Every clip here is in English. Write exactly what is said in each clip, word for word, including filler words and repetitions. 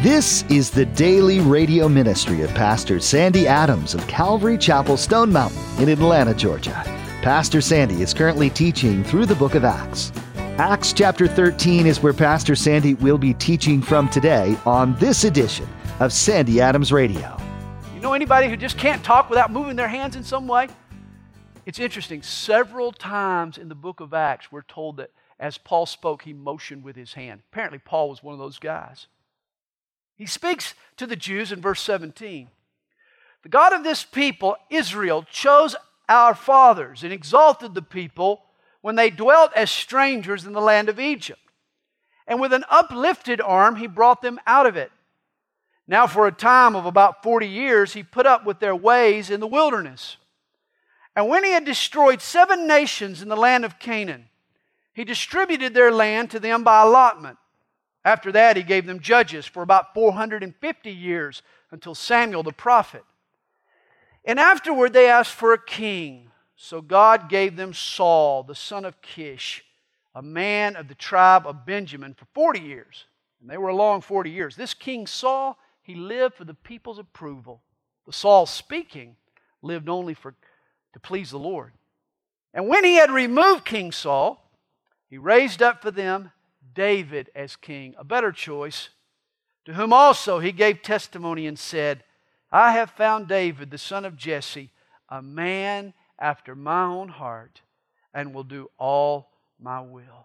This is the daily radio ministry of Pastor Sandy Adams of Calvary Chapel, Stone Mountain in Atlanta, Georgia. Pastor Sandy is currently teaching through the book of Acts. Acts chapter thirteen is where Pastor Sandy will be teaching from today on this edition of Sandy Adams Radio. You know anybody who just can't talk without moving their hands in some way? It's interesting. Several times in the book of Acts, we're told that as Paul spoke, he motioned with his hand. Apparently, Paul was one of those guys. He speaks to the Jews in verse seventeen. The God of this people, Israel, chose our fathers and exalted the people when they dwelt as strangers in the land of Egypt. And with an uplifted arm, he brought them out of it. Now for a time of about forty years, he put up with their ways in the wilderness. And when he had destroyed seven nations in the land of Canaan, he distributed their land to them by allotment. After that, he gave them judges for about four hundred fifty years until Samuel the prophet. And afterward, they asked for a king. So God gave them Saul, the son of Kish, a man of the tribe of Benjamin, for forty years. And they were a long forty years. This king Saul, he lived for the people's approval. The Saul speaking lived only for to please the Lord. And when he had removed King Saul, he raised up for them David as king, a better choice, to whom also he gave testimony and said, I have found David, the son of Jesse, a man after my own heart, and will do all my will.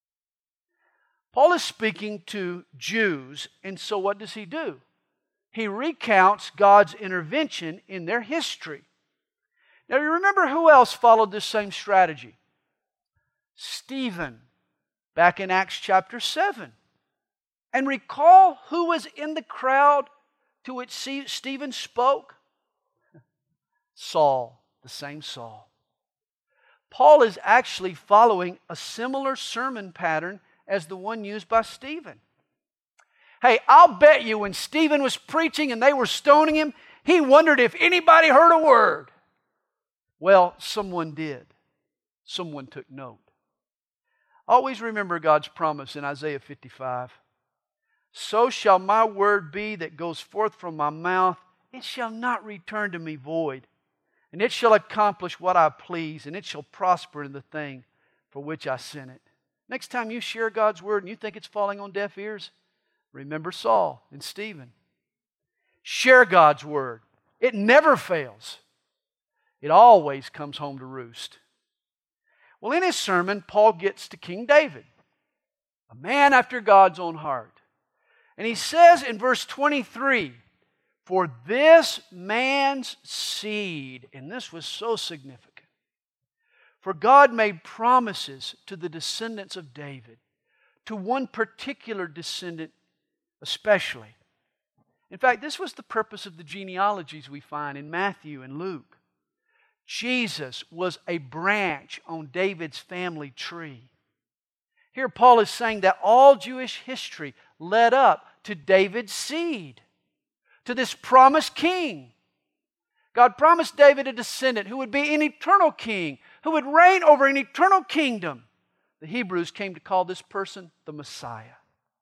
Paul is speaking to Jews, and so what does he do? He recounts God's intervention in their history. Now you remember who else followed this same strategy? Stephen, back in Acts chapter seven. And recall who was in the crowd to which Stephen spoke? Saul, the same Saul. Paul is actually following a similar sermon pattern as the one used by Stephen. Hey, I'll bet you when Stephen was preaching and they were stoning him, he wondered if anybody heard a word. Well, someone did. Someone took note. Always remember God's promise in Isaiah fifty-five. So shall my word be that goes forth from my mouth. It shall not return to me void. And it shall accomplish what I please. And it shall prosper in the thing for which I sent it. Next time you share God's word and you think it's falling on deaf ears, remember Saul and Stephen. Share God's word. It never fails. It always comes home to roost. Well, in his sermon, Paul gets to King David, a man after God's own heart. And he says in verse twenty-three, for this man's seed, and this was so significant, for God made promises to the descendants of David, to one particular descendant especially. In fact, this was the purpose of the genealogies we find in Matthew and Luke. Jesus was a branch on David's family tree. Here Paul is saying that all Jewish history led up to David's seed, to this promised king. God promised David a descendant who would be an eternal king, who would reign over an eternal kingdom. The Hebrews came to call this person the Messiah.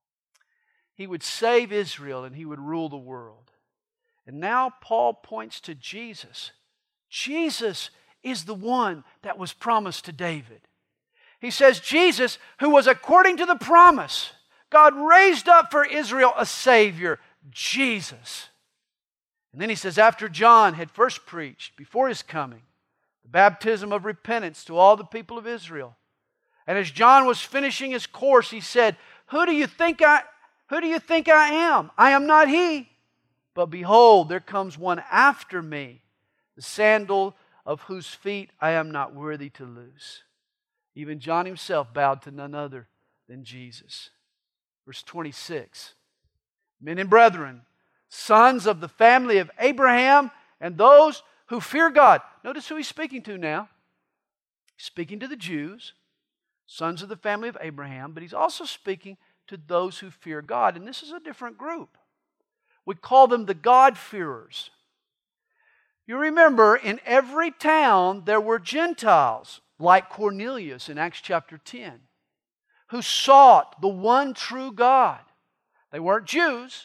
He would save Israel and he would rule the world. And now Paul points to Jesus. Jesus is the one that was promised to David. He says Jesus, who was according to the promise, God raised up for Israel a Savior, Jesus. And then he says after John had first preached, before his coming, the baptism of repentance to all the people of Israel. And as John was finishing his course, he said, Who do you think I, who do you think I am? I am not he. But behold, there comes one after me, the sandal of whose feet I am not worthy to loose. Even John himself bowed to none other than Jesus. Verse twenty-six. Men and brethren, sons of the family of Abraham, and those who fear God. Notice who he's speaking to now. He's speaking to the Jews, sons of the family of Abraham, but he's also speaking to those who fear God. And this is a different group. We call them the God-fearers. You remember, in every town there were Gentiles, like Cornelius in Acts chapter ten, who sought the one true God. They weren't Jews,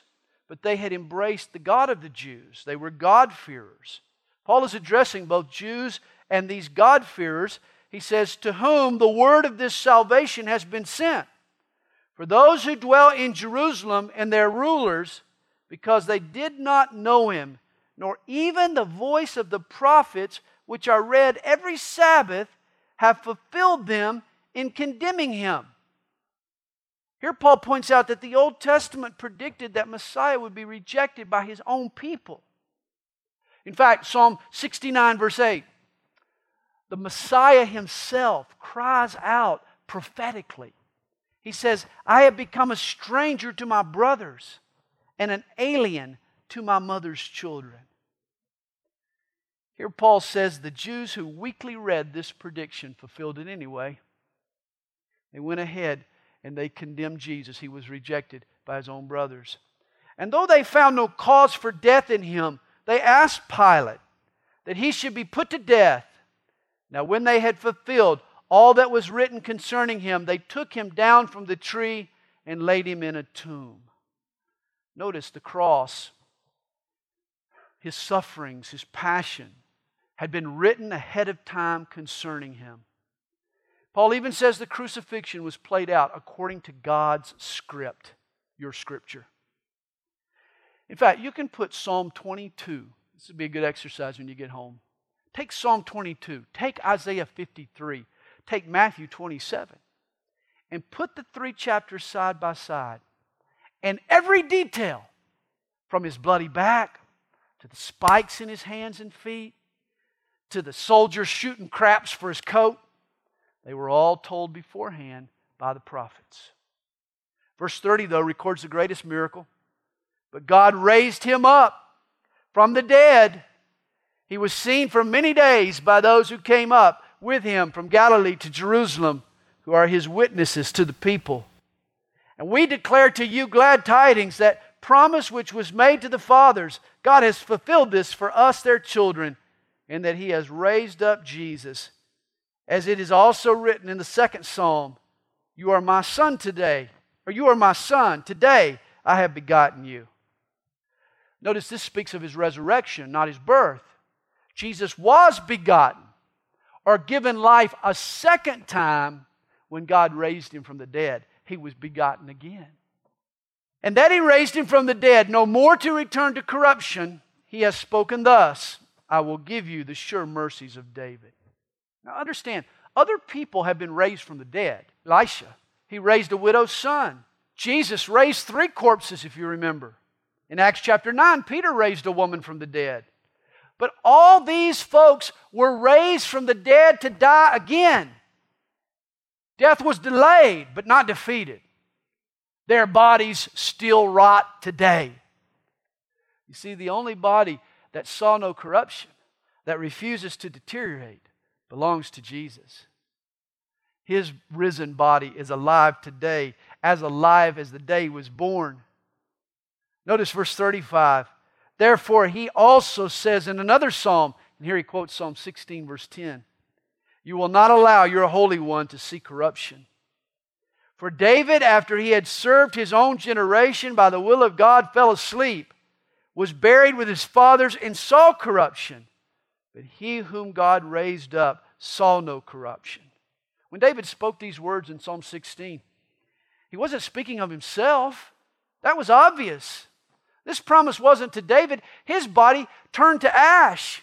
but they had embraced the God of the Jews. They were God-fearers. Paul is addressing both Jews and these God-fearers. He says, to whom the word of this salvation has been sent. For those who dwell in Jerusalem and their rulers, because they did not know Him, nor even the voice of the prophets, which are read every Sabbath, have fulfilled them in condemning Him. Here Paul points out that the Old Testament predicted that Messiah would be rejected by His own people. In fact, Psalm sixty-nine verse eight, the Messiah Himself cries out prophetically. He says, I have become a stranger to my brothers and an alien to my mother's children. Here Paul says the Jews who weakly read this prediction fulfilled it anyway. They went ahead and they condemned Jesus. He was rejected by His own brothers. And though they found no cause for death in Him, they asked Pilate that He should be put to death. Now when they had fulfilled all that was written concerning Him, they took Him down from the tree and laid Him in a tomb. Notice the cross, His sufferings, His passion had been written ahead of time concerning Him. Paul even says the crucifixion was played out according to God's script, your scripture. In fact, you can put Psalm twenty-two. This would be a good exercise when you get home. Take Psalm twenty-two. Take Isaiah fifty-three. Take Matthew twenty-seven. And put the three chapters side by side. And every detail, from His bloody back, to the spikes in His hands and feet, to the soldiers shooting craps for His coat, they were all told beforehand by the prophets. Verse thirty, though, records the greatest miracle. But God raised Him up from the dead. He was seen for many days by those who came up with Him from Galilee to Jerusalem, who are His witnesses to the people. And we declare to you glad tidings, that promise which was made to the fathers, God has fulfilled this for us, their children, and that He has raised up Jesus. As it is also written in the second psalm, you are my son today, or you are my son, today I have begotten you. Notice this speaks of His resurrection, not His birth. Jesus was begotten, or given life a second time when God raised Him from the dead. He was begotten again. And that He raised Him from the dead, no more to return to corruption, He has spoken thus, I will give you the sure mercies of David. Now understand, other people have been raised from the dead. Elisha, he raised a widow's son. Jesus raised three corpses, if you remember. In Acts chapter nine, Peter raised a woman from the dead. But all these folks were raised from the dead to die again. Death was delayed, but not defeated. Their bodies still rot today. You see, the only body that saw no corruption, that refuses to deteriorate, belongs to Jesus. His risen body is alive today, as alive as the day He was born. Notice verse thirty-five. Therefore, He also says in another psalm, and here he quotes Psalm sixteen, verse ten, you will not allow your Holy One to see corruption. For David, after he had served his own generation by the will of God, fell asleep, was buried with his fathers, and saw corruption. But He whom God raised up saw no corruption. When David spoke these words in Psalm sixteen, he wasn't speaking of himself. That was obvious. This promise wasn't to David. His body turned to ash.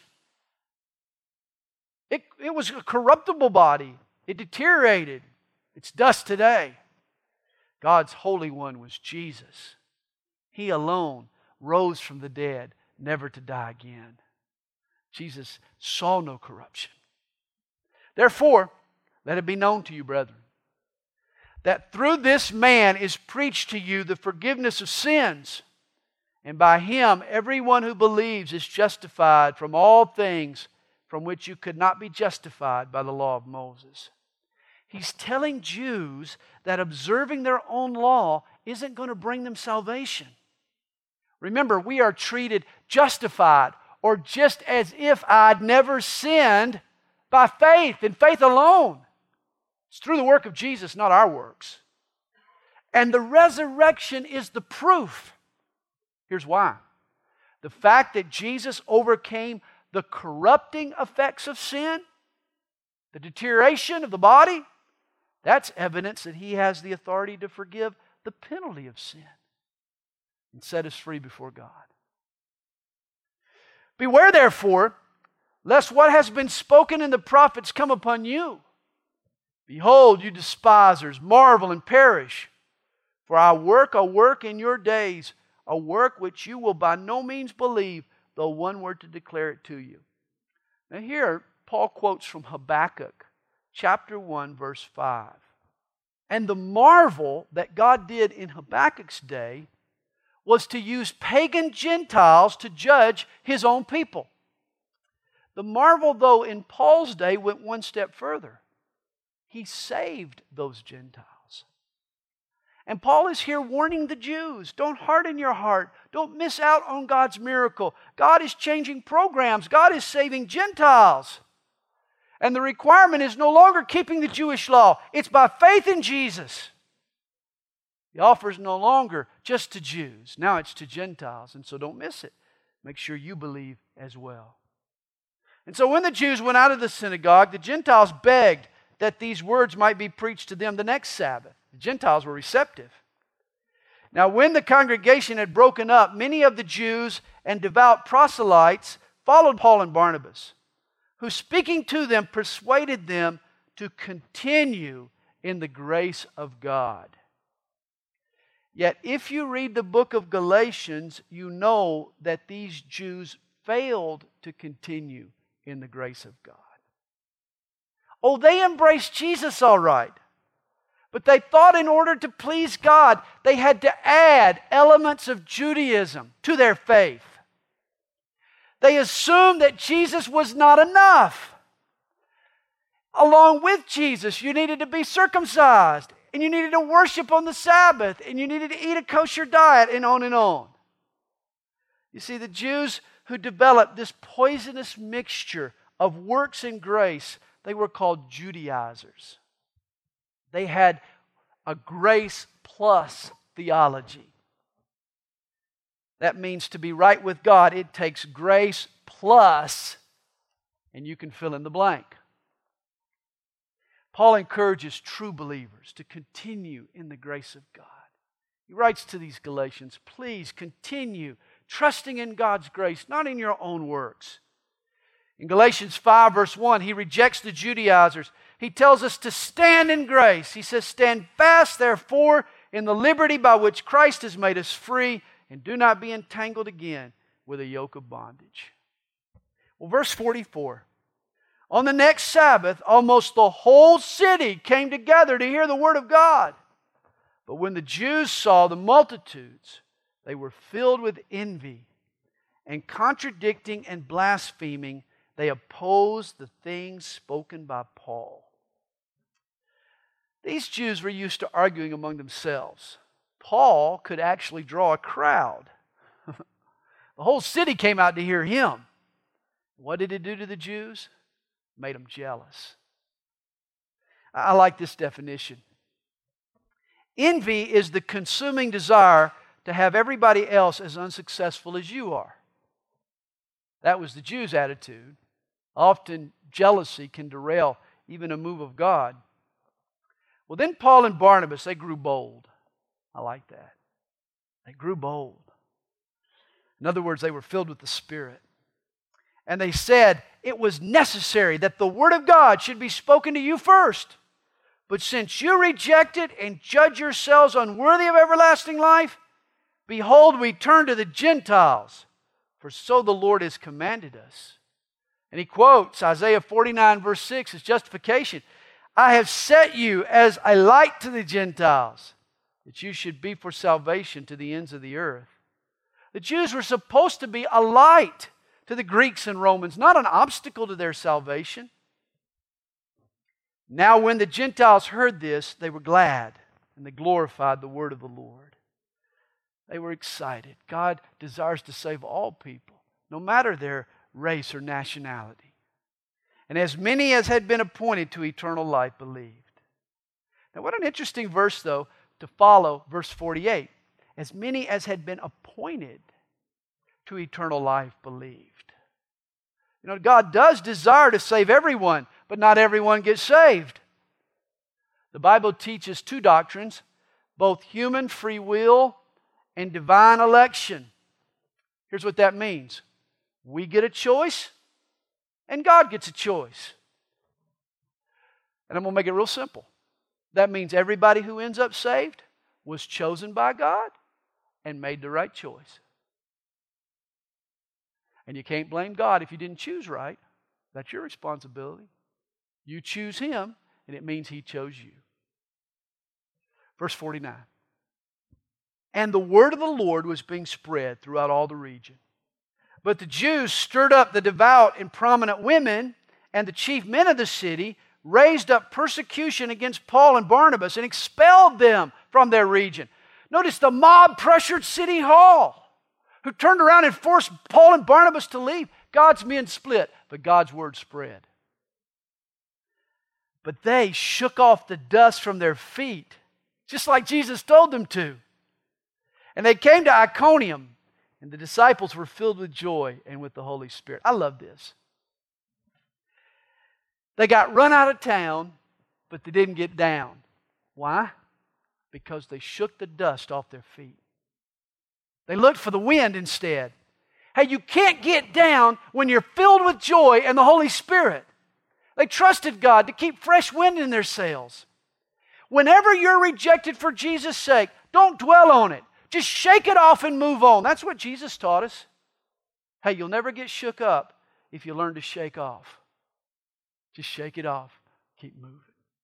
It, it was a corruptible body. It deteriorated. It's dust today. God's Holy One was Jesus. He alone rose from the dead, never to die again. Jesus saw no corruption. Therefore, let it be known to you, brethren, that through this man is preached to you the forgiveness of sins, and by Him everyone who believes is justified from all things from which you could not be justified by the law of Moses. He's telling Jews that observing their own law isn't going to bring them salvation. Remember, we are treated justified, or just as if I'd never sinned, by faith and faith alone. It's through the work of Jesus, not our works. And the resurrection is the proof. Here's why. The fact that Jesus overcame the corrupting effects of sin, the deterioration of the body, that's evidence that He has the authority to forgive the penalty of sin and set us free before God. Beware, therefore, lest what has been spoken in the prophets come upon you. Behold, you despisers, marvel and perish. For I work a work in your days, a work which you will by no means believe, though one were to declare it to you. Now here, Paul quotes from Habakkuk, chapter one, verse five. And the marvel that God did in Habakkuk's day was to use pagan Gentiles to judge His own people. The marvel, though, in Paul's day went one step further. He saved those Gentiles. And Paul is here warning the Jews, don't harden your heart. Don't miss out on God's miracle. God is changing programs. God is saving Gentiles. And the requirement is no longer keeping the Jewish law. It's by faith in Jesus. The offer is no longer just to Jews. Now it's to Gentiles. And so don't miss it. Make sure you believe as well. And so when the Jews went out of the synagogue, the Gentiles begged that these words might be preached to them the next Sabbath. The Gentiles were receptive. Now when the congregation had broken up, many of the Jews and devout proselytes followed Paul and Barnabas, who speaking to them persuaded them to continue in the grace of God. Yet if you read the book of Galatians, you know that these Jews failed to continue in the grace of God. Oh, they embraced Jesus all right. But they thought in order to please God, they had to add elements of Judaism to their faith. They assumed that Jesus was not enough. Along with Jesus, you needed to be circumcised, and you needed to worship on the Sabbath, and you needed to eat a kosher diet, and on and on. You see, the Jews who developed this poisonous mixture of works and grace, they were called Judaizers. They had a grace plus theology. That means to be right with God, it takes grace plus, and you can fill in the blank. Paul encourages true believers to continue in the grace of God. He writes to these Galatians, please continue trusting in God's grace, not in your own works. In Galatians five, verse one, he rejects the Judaizers. He tells us to stand in grace. He says, stand fast, therefore, in the liberty by which Christ has made us free, and do not be entangled again with a yoke of bondage. Well, verse forty-four. On the next Sabbath, almost the whole city came together to hear the word of God. But when the Jews saw the multitudes, they were filled with envy, and contradicting and blaspheming, they opposed the things spoken by Paul. These Jews were used to arguing among themselves. Paul could actually draw a crowd. The whole city came out to hear him. What did it do to the Jews? Made them jealous. I like this definition. Envy is the consuming desire to have everybody else as unsuccessful as you are. That was the Jews' attitude. Often jealousy can derail even a move of God. Well, then Paul and Barnabas, they grew bold. I like that. They grew bold. In other words, they were filled with the Spirit. And they said it was necessary that the Word of God should be spoken to you first. But since you reject it and judge yourselves unworthy of everlasting life, behold, we turn to the Gentiles, for so the Lord has commanded us. And he quotes Isaiah forty-nine, verse six, as justification. I have set you as a light to the Gentiles, that you should be for salvation to the ends of the earth. The Jews were supposed to be a light to the Greeks and Romans, not an obstacle to their salvation. Now when the Gentiles heard this, they were glad, and they glorified the word of the Lord. They were excited. God desires to save all people, no matter their race or nationality. And as many as had been appointed to eternal life believed. Now what an interesting verse, though, to follow verse forty-eight. As many as had been appointed. to eternal life believed. You know, God does desire to save everyone, but not everyone gets saved. The Bible teaches two doctrines, both human free will and divine election. Here's what that means. We get a choice, and God gets a choice. And I'm going to make it real simple. That means everybody who ends up saved was chosen by God and made the right choice. And you can't blame God if you didn't choose right. That's your responsibility. You choose Him, and it means He chose you. Verse forty-nine. And the word of the Lord was being spread throughout all the region. But the Jews stirred up the devout and prominent women, and the chief men of the city raised up persecution against Paul and Barnabas and expelled them from their region. Notice the mob pressured City Hall, who turned around and forced Paul and Barnabas to leave. God's men split, but God's word spread. But they shook off the dust from their feet, just like Jesus told them to. And they came to Iconium, and the disciples were filled with joy and with the Holy Spirit. I love this. They got run out of town, but they didn't get down. Why? Because they shook the dust off their feet. They looked for the wind instead. Hey, you can't get down when you're filled with joy and the Holy Spirit. They trusted God to keep fresh wind in their sails. Whenever you're rejected for Jesus' sake, don't dwell on it. Just shake it off and move on. That's what Jesus taught us. Hey, you'll never get shook up if you learn to shake off. Just shake it off. Keep moving.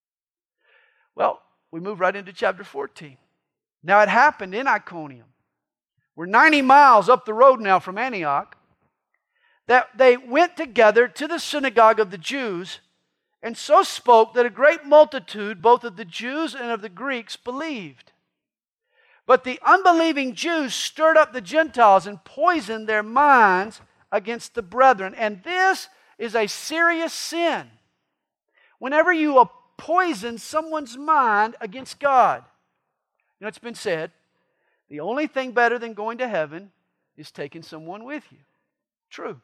Well, we move right into chapter fourteen. Now it happened in Iconium. We're ninety miles up the road now from Antioch. That they went together to the synagogue of the Jews and so spoke that a great multitude, both of the Jews and of the Greeks, believed. But the unbelieving Jews stirred up the Gentiles and poisoned their minds against the brethren. And this is a serious sin. Whenever you poison someone's mind against God. You know, it's been said, the only thing better than going to heaven is taking someone with you. True.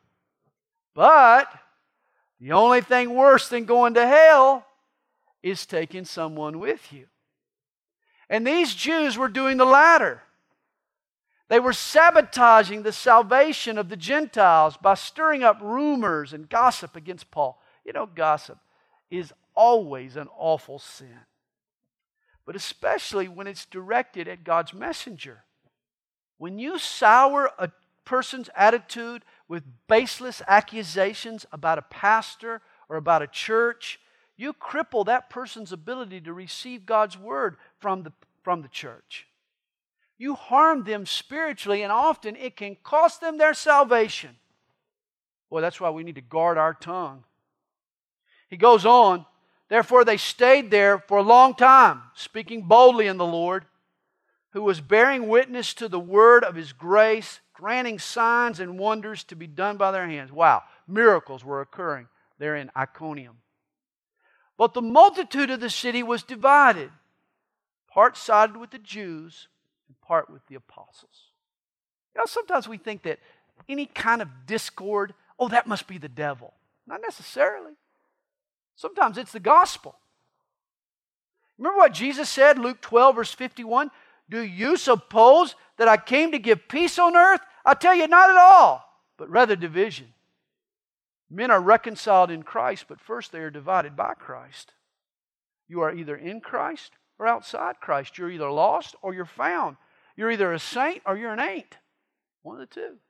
But the only thing worse than going to hell is taking someone with you. And these Jews were doing the latter. They were sabotaging the salvation of the Gentiles by stirring up rumors and gossip against Paul. You know, gossip is always an awful sin, but especially when it's directed at God's messenger. When you sour a person's attitude with baseless accusations about a pastor or about a church, you cripple that person's ability to receive God's word from the, from the church. You harm them spiritually, and often it can cost them their salvation. Boy, that's why we need to guard our tongue. He goes on, therefore they stayed there for a long time, speaking boldly in the Lord, who was bearing witness to the word of His grace, granting signs and wonders to be done by their hands. Wow, miracles were occurring there in Iconium. But the multitude of the city was divided. Part sided with the Jews and part with the apostles. You know, sometimes we think that any kind of discord, oh, that must be the devil. Not necessarily. Sometimes it's the gospel. Remember what Jesus said, Luke twelve, verse fifty-one? Do you suppose that I came to give peace on earth? I tell you, not at all, but rather division. Men are reconciled in Christ, but first they are divided by Christ. You are either in Christ or outside Christ. You're either lost or you're found. You're either a saint or you're an ain't. One of the two.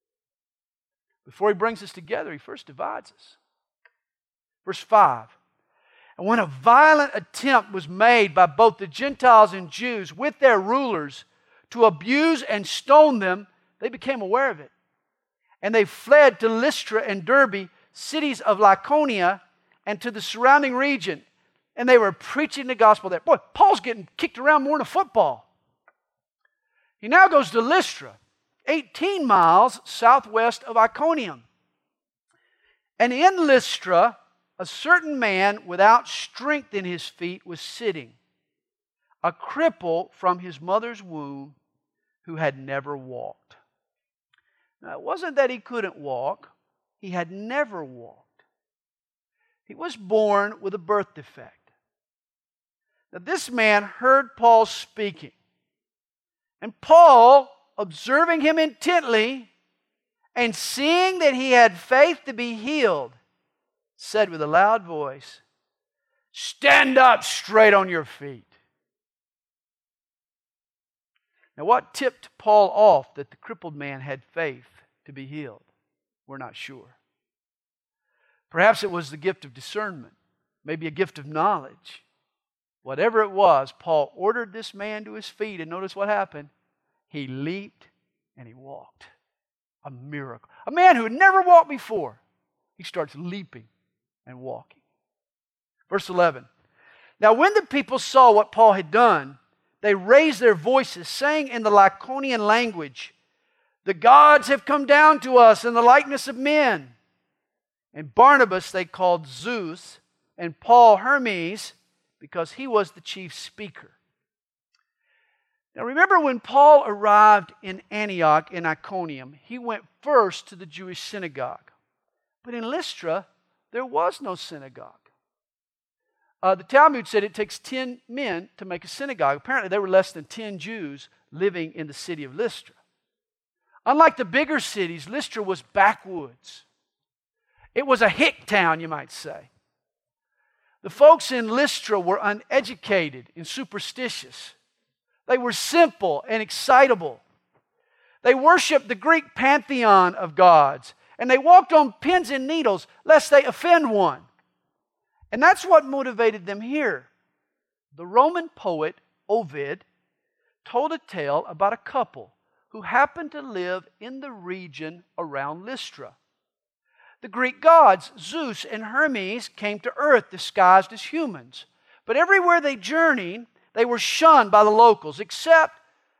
Before He brings us together, He first divides us. Verse five. And when a violent attempt was made by both the Gentiles and Jews with their rulers to abuse and stone them, they became aware of it. And they fled to Lystra and Derbe, cities of Lycaonia, and to the surrounding region. And they were preaching the gospel there. Boy, Paul's getting kicked around more than a football. He now goes to Lystra, eighteen miles southwest of Iconium. And in Lystra, a certain man without strength in his feet was sitting, a cripple from his mother's womb who had never walked. Now, it wasn't that he couldn't walk. He had never walked. He was born with a birth defect. Now, this man heard Paul speaking. And Paul, observing him intently and seeing that he had faith to be healed, said with a loud voice, "Stand up straight on your feet." Now, what tipped Paul off that the crippled man had faith to be healed? We're not sure. Perhaps it was the gift of discernment, maybe a gift of knowledge. Whatever it was, Paul ordered this man to his feet, and notice what happened. He leaped and he walked. A miracle. A man who had never walked before, he starts leaping and walking. Verse eleven. Now when the people saw what Paul had done, they raised their voices, saying in the Lycaonian language, "The gods have come down to us in the likeness of men." And Barnabas they called Zeus, and Paul Hermes, because he was the chief speaker. Now remember, when Paul arrived in Antioch in Iconium, he went first to the Jewish synagogue. But in Lystra, there was no synagogue. Uh, the Talmud said it takes ten men to make a synagogue. Apparently there were less than ten Jews living in the city of Lystra. Unlike the bigger cities, Lystra was backwoods. It was a hick town, you might say. The folks in Lystra were uneducated and superstitious. They were simple and excitable. They worshiped the Greek pantheon of gods, and they walked on pins and needles lest they offend one. And that's what motivated them here. The Roman poet Ovid told a tale about a couple who happened to live in the region around Lystra. The Greek gods, Zeus and Hermes, came to earth disguised as humans. But everywhere they journeyed, they were shunned by the locals, except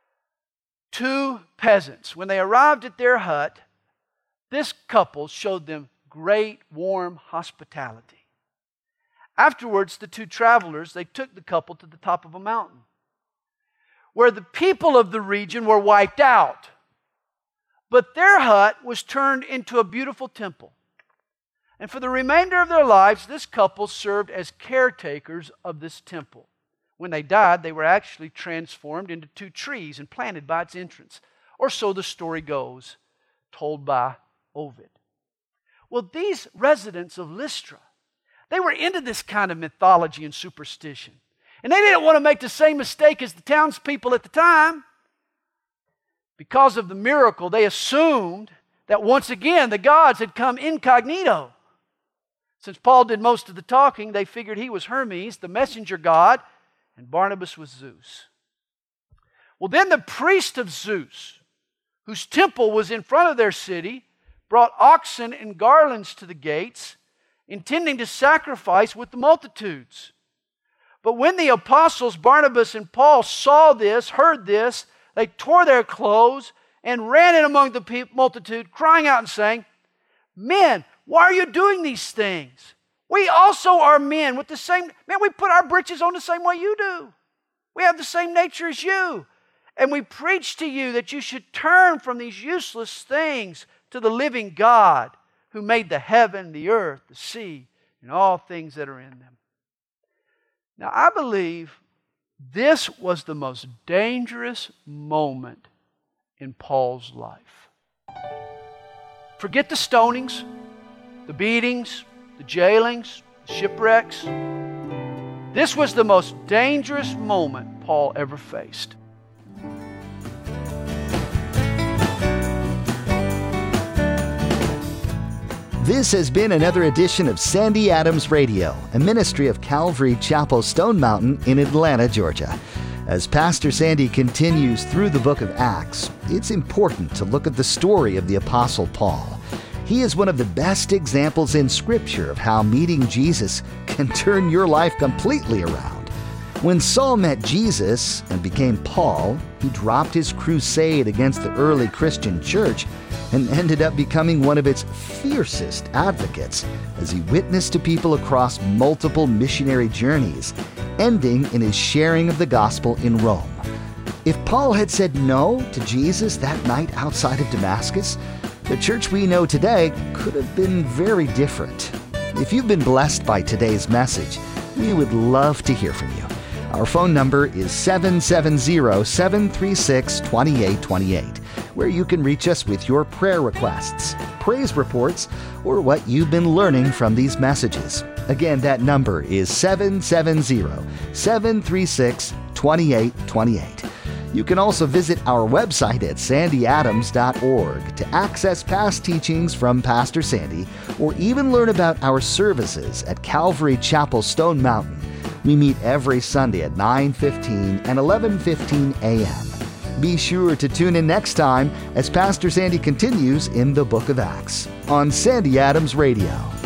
two peasants. When they arrived at their hut, this couple showed them great warm hospitality. Afterwards, the two travelers, they took the couple to the top of a mountain, where the people of the region were wiped out. But their hut was turned into a beautiful temple. And for the remainder of their lives, this couple served as caretakers of this temple. When they died, they were actually transformed into two trees and planted by its entrance. Or so the story goes, told by Ovid. Well, these residents of Lystra, they were into this kind of mythology and superstition. And they didn't want to make the same mistake as the townspeople at the time. Because of the miracle, they assumed that once again the gods had come incognito. Since Paul did most of the talking, they figured he was Hermes, the messenger god, and Barnabas was Zeus. Well, then the priest of Zeus, whose temple was in front of their city, brought oxen and garlands to the gates, intending to sacrifice with the multitudes. But when the apostles Barnabas and Paul saw this, heard this, they tore their clothes and ran in among the multitude, crying out and saying, "Men, why are you doing these things? We also are men with the same, man, we put our britches on the same way you do. We have the same nature as you. And we preach to you that you should turn from these useless things to the living God who made the heaven, the earth, the sea, and all things that are in them." Now, I believe this was the most dangerous moment in Paul's life. Forget the stonings, the beatings, the jailings, the shipwrecks. This was the most dangerous moment Paul ever faced. This has been another edition of Sandy Adams Radio, a ministry of Calvary Chapel Stone Mountain in Atlanta, Georgia. As Pastor Sandy continues through the book of Acts, it's important to look at the story of the Apostle Paul. He is one of the best examples in Scripture of how meeting Jesus can turn your life completely around. When Saul met Jesus and became Paul, he dropped his crusade against the early Christian church and ended up becoming one of its fiercest advocates as he witnessed to people across multiple missionary journeys, ending in his sharing of the gospel in Rome. If Paul had said no to Jesus that night outside of Damascus, The church we know today could have been very different. If you've been blessed by today's message, we would love to hear from you. Our phone number is seven seven zero, seven three six, two eight two eight, where you can reach us with your prayer requests, praise reports, or what you've been learning from these messages. Again, that number is seven seven zero, seven three six, two eight two eight. You can also visit our website at sandy adams dot org to access past teachings from Pastor Sandy, or even learn about our services at Calvary Chapel Stone Mountain. We meet every Sunday at nine fifteen and eleven fifteen a.m. Be sure to tune in next time as Pastor Sandy continues in the book of Acts on Sandy Adams Radio.